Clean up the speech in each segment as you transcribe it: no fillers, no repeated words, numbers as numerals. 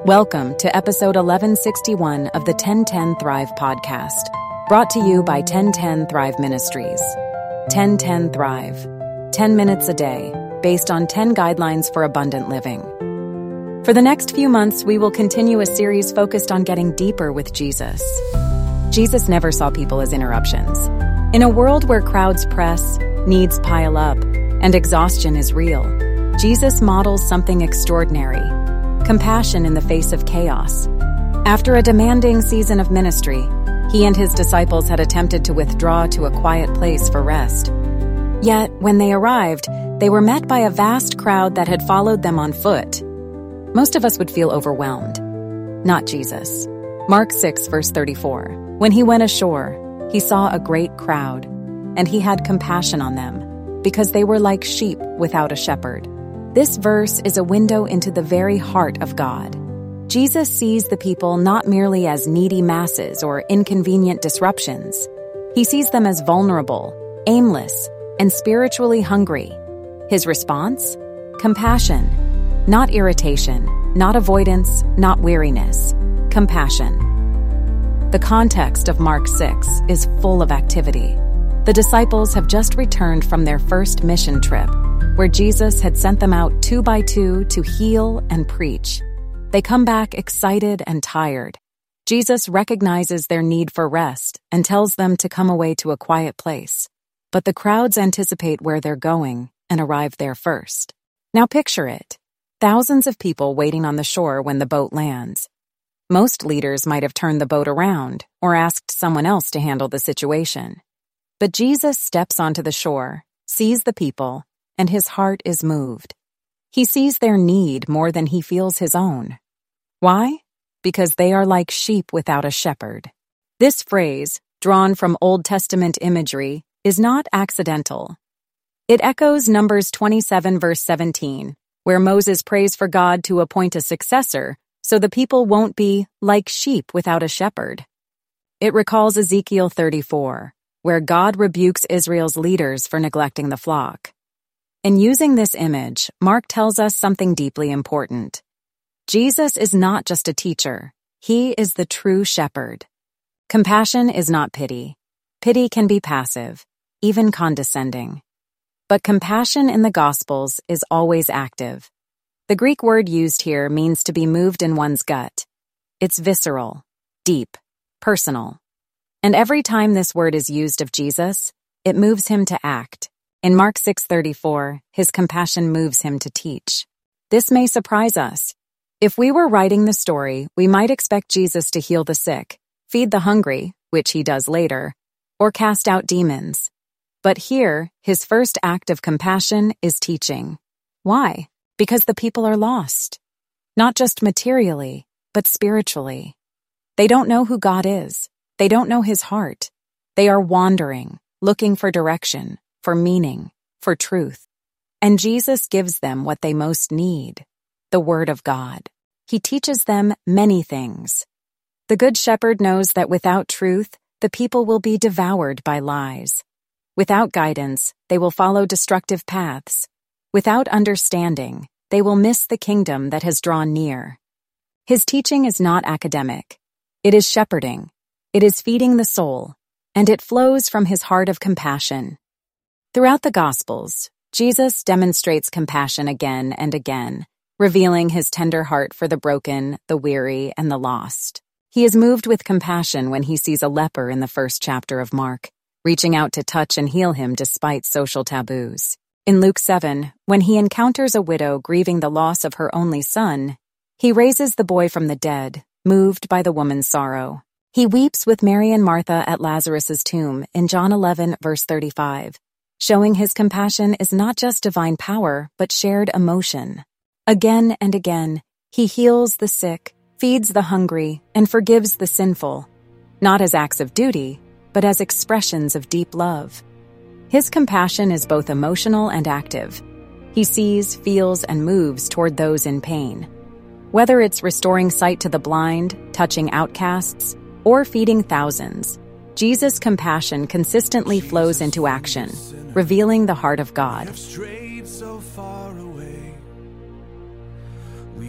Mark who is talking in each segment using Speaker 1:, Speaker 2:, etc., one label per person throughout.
Speaker 1: Welcome to episode 1161 of the 1010 Thrive podcast, brought to you by 1010 Thrive Ministries. 1010 Thrive, 10 minutes a day, based on 10 guidelines for abundant living. For the next few months, we will continue a series focused on getting deeper with Jesus. Jesus never saw people as interruptions. In a world where crowds press, needs pile up, and exhaustion is real, Jesus models something extraordinary: compassion in the face of chaos. After a demanding season of ministry, he and his disciples had attempted to withdraw to a quiet place for rest. Yet, when they arrived, they were met by a vast crowd that had followed them on foot. Most of us would feel overwhelmed. Not Jesus. Mark 6, verse 34. When he went ashore, he saw a great crowd, and he had compassion on them, because they were like sheep without a shepherd. This verse is a window into the very heart of God. Jesus sees the people not merely as needy masses or inconvenient disruptions. He sees them as vulnerable, aimless, and spiritually hungry. His response? Compassion. Not irritation, not avoidance, not weariness. Compassion. The context of Mark 6 is full of activity. The disciples have just returned from their first mission trip, where Jesus had sent them out 2 by 2 to heal and preach. They come back excited and tired. Jesus recognizes their need for rest and tells them to come away to a quiet place. But the crowds anticipate where they're going and arrive there first. Now picture it. Thousands of people waiting on the shore when the boat lands. Most leaders might have turned the boat around or asked someone else to handle the situation. But Jesus steps onto the shore, sees the people, and his heart is moved. He sees their need more than he feels his own. Why? Because they are like sheep without a shepherd. This phrase, drawn from Old Testament imagery, is not accidental. It echoes Numbers 27, verse 17, where Moses prays for God to appoint a successor so the people won't be like sheep without a shepherd. It recalls Ezekiel 34, where God rebukes Israel's leaders for neglecting the flock. In using this image, Mark tells us something deeply important. Jesus is not just a teacher. He is the true shepherd. Compassion is not pity. Pity can be passive, even condescending. But compassion in the Gospels is always active. The Greek word used here means to be moved in one's gut. It's visceral, deep, personal. And every time this word is used of Jesus, it moves him to act. In Mark 6:34, his compassion moves him to teach. This may surprise us. If we were writing the story, we might expect Jesus to heal the sick, feed the hungry, which he does later, or cast out demons. But here, his first act of compassion is teaching. Why? Because the people are lost. Not just materially, but spiritually. They don't know who God is. They don't know his heart. They are wandering, looking for direction, for meaning, for truth. And Jesus gives them what they most need, the Word of God. He teaches them many things. The Good Shepherd knows that without truth, the people will be devoured by lies. Without guidance, they will follow destructive paths. Without understanding, they will miss the kingdom that has drawn near. His teaching is not academic. It is shepherding. It is feeding the soul, and it flows from his heart of compassion. Throughout the Gospels, Jesus demonstrates compassion again and again, revealing his tender heart for the broken, the weary, and the lost. He is moved with compassion when he sees a leper in the first chapter of Mark, reaching out to touch and heal him despite social taboos. In Luke 7, when he encounters a widow grieving the loss of her only son, he raises the boy from the dead, moved by the woman's sorrow. He weeps with Mary and Martha at Lazarus' tomb in John 11, verse 35. Showing his compassion is not just divine power, but shared emotion. Again and again, he heals the sick, feeds the hungry, and forgives the sinful, not as acts of duty, but as expressions of deep love. His compassion is both emotional and active. He sees, feels, and moves toward those in pain. Whether it's restoring sight to the blind, touching outcasts, or feeding thousands, Jesus' compassion consistently flows into action, revealing the heart of God.
Speaker 2: We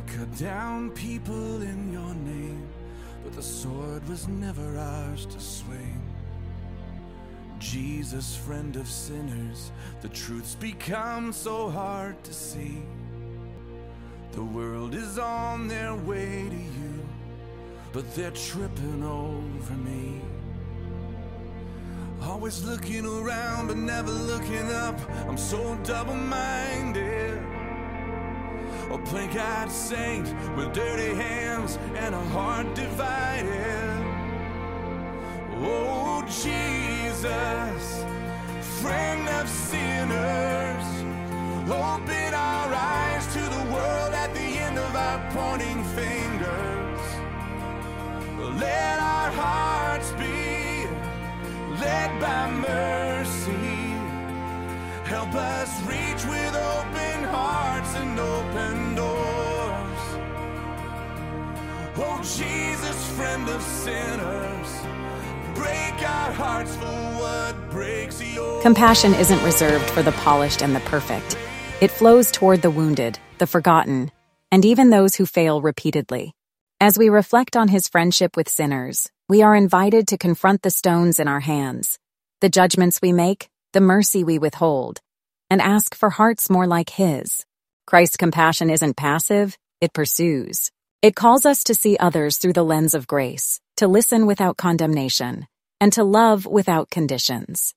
Speaker 2: cut down people in your name, but the sword was never ours to swing. Jesus, friend of sinners, the truth's become so hard to see. The world is on their way to you, but they're tripping over me. Always looking around but never looking up, I'm so double-minded. A plain-eyed saint with dirty hands and a heart divided. Oh Jesus, friend of sinners, open our eyes to the world at the end of our pointing fingers. Let our hearts be led by mercy. Help us reach with open hearts and open doors. Oh Jesus, friend of sinners, break our hearts for what breaks yours.
Speaker 1: Compassion isn't reserved for the polished and the perfect. It flows toward the wounded, the forgotten, and even those who fail repeatedly. As we reflect on his friendship with sinners, we are invited to confront the stones in our hands, the judgments we make, the mercy we withhold, and ask for hearts more like his. Christ's compassion isn't passive, it pursues. It calls us to see others through the lens of grace, to listen without condemnation, and to love without conditions.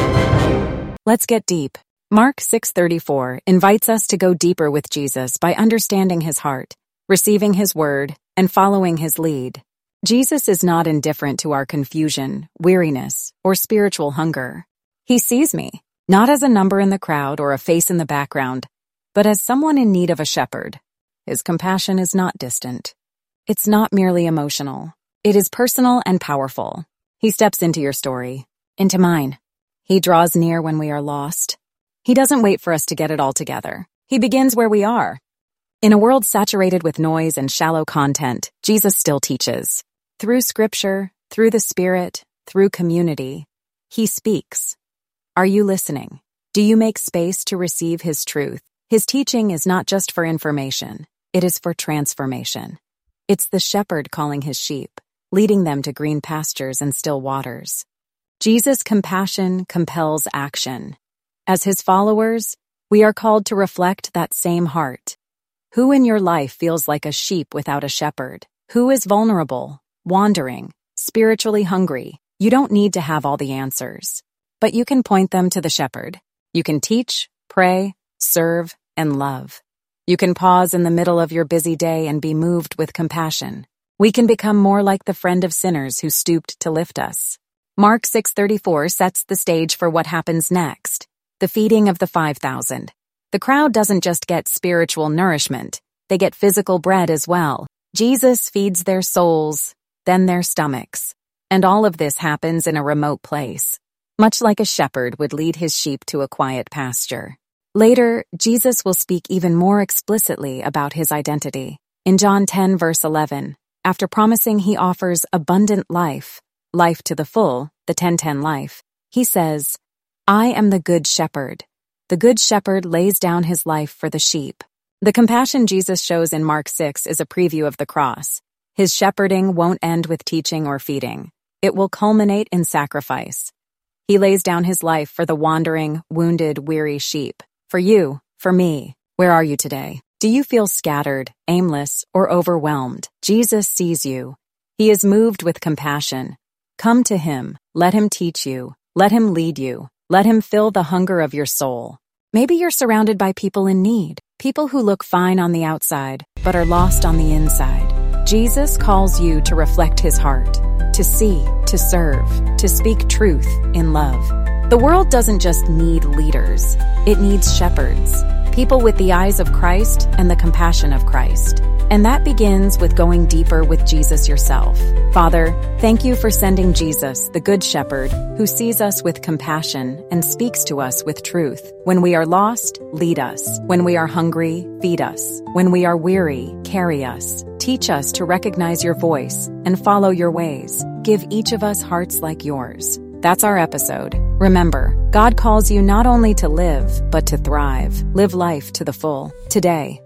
Speaker 1: Let's get deep. Mark 6:34 invites us to go deeper with Jesus by understanding his heart, receiving his word, and following his lead. Jesus is not indifferent to our confusion, weariness, or spiritual hunger. He sees me, not as a number in the crowd or a face in the background, but as someone in need of a shepherd. His compassion is not distant. It's not merely emotional. It is personal and powerful. He steps into your story, into mine. He draws near when we are lost. He doesn't wait for us to get it all together. He begins where we are. In a world saturated with noise and shallow content, Jesus still teaches. Through Scripture, through the Spirit, through community, he speaks. Are you listening? Do you make space to receive his truth? His teaching is not just for information. It is for transformation. It's the shepherd calling his sheep, leading them to green pastures and still waters. Jesus' compassion compels action. As his followers, we are called to reflect that same heart. Who in your life feels like a sheep without a shepherd? Who is vulnerable, wandering, spiritually hungry? You don't need to have all the answers, but you can point them to the shepherd. You can teach, pray, serve, and love. You can pause in the middle of your busy day and be moved with compassion. We can become more like the friend of sinners who stooped to lift us. Mark 6:34 sets the stage for what happens next, the feeding of the 5,000. The crowd doesn't just get spiritual nourishment, they get physical bread as well. Jesus feeds their souls, then their stomachs. And all of this happens in a remote place, much like a shepherd would lead his sheep to a quiet pasture. Later, Jesus will speak even more explicitly about his identity. In John 10, verse 11, after promising he offers abundant life, life to the full, the 10-10 life, he says, I am the good shepherd. The good shepherd lays down his life for the sheep. The compassion Jesus shows in Mark 6 is a preview of the cross. His shepherding won't end with teaching or feeding. It will culminate in sacrifice. He lays down his life for the wandering, wounded, weary sheep. For you, for me, where are you today? Do you feel scattered, aimless, or overwhelmed? Jesus sees you. He is moved with compassion. Come to him. Let him teach you. Let him lead you. Let him fill the hunger of your soul. Maybe you're surrounded by people in need, people who look fine on the outside, but are lost on the inside. Jesus calls you to reflect his heart, to see, to serve, to speak truth in love. The world doesn't just need leaders, it needs shepherds, people with the eyes of Christ and the compassion of Christ. And that begins with going deeper with Jesus yourself. Father, thank you for sending Jesus, the Good Shepherd, who sees us with compassion and speaks to us with truth. When we are lost, lead us. When we are hungry, feed us. When we are weary, carry us. Teach us to recognize your voice and follow your ways. Give each of us hearts like yours. That's our episode. Remember, God calls you not only to live, but to thrive. Live life to the full. Today.